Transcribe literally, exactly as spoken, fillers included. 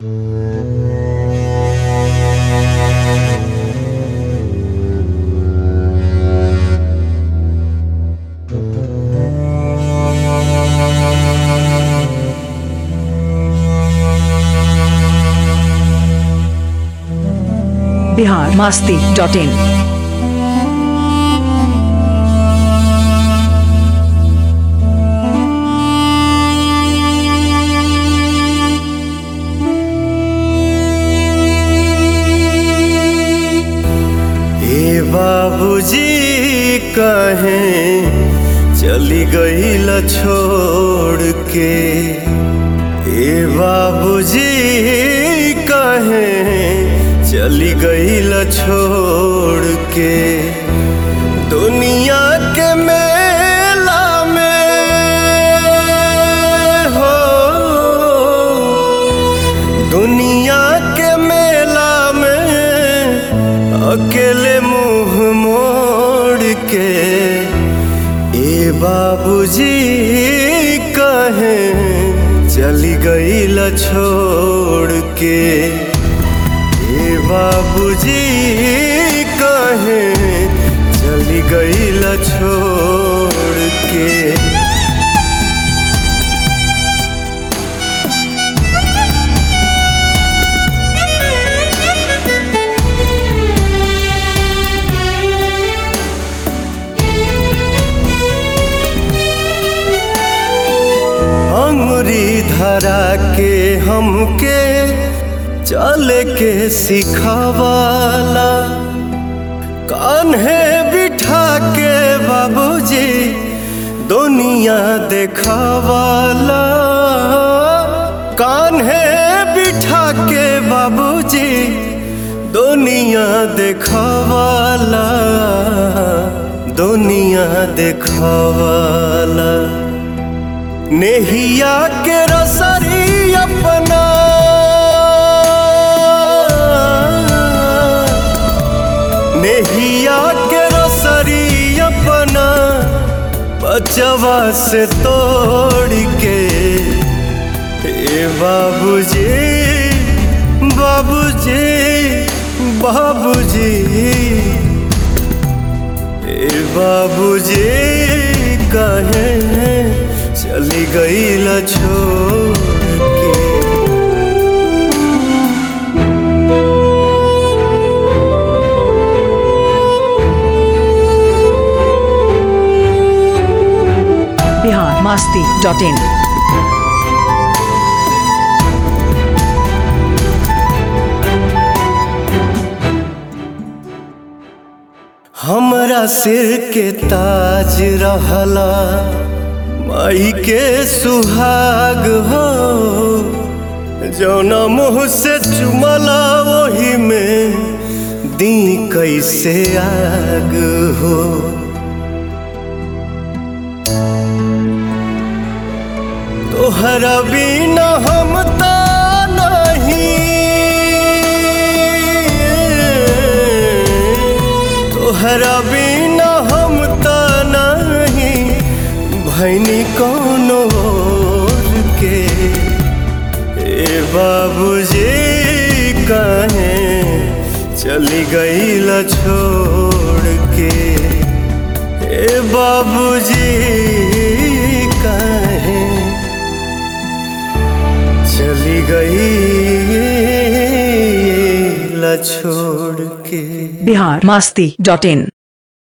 Bihar Masti dot इन। बाबूजी कहें चली गईल छोड़ के, ए बाबूजी कहें चली गईल छोड़ के, दुनिया के मेला में हो, दुनिया के मेला में अकेले मुंह मोड़ के, ए बाबूजी कहें चली गईल छोड़ के, ए बाबूजी कहें चली गईल छोड़ के। अंगुरी धरा के हमके चले के सिखावाला, कान्हे बिठा के बाबूजी दुनिया देखावाला, कान्हे बिठा के बाबूजी दुनिया देखावाला, दुनिया देखावाला। नेहिया के रसरी अपना नेहिया के रसरी अपना बचवा से तोड़ के, ए बाबूजी बाबूजी बाबूजी ए बाबूजी कहें चली गईल छोड़ के। Bihar Masti dot in. हमरा सिर के ताज रहला माई के सुहाग हो, जौना मुँह से चुमला वही में दी कैसे आग हो। तोहरा बिना हम ता नहीं, तोहरा बिना हम ता नहीं भैनी कोनो और के, ए बाबूजी कहें चली गईल छोड़ के, ए बाबूजी कहें चली गईल छोड़ के। बिहार मस्ती डॉट इन।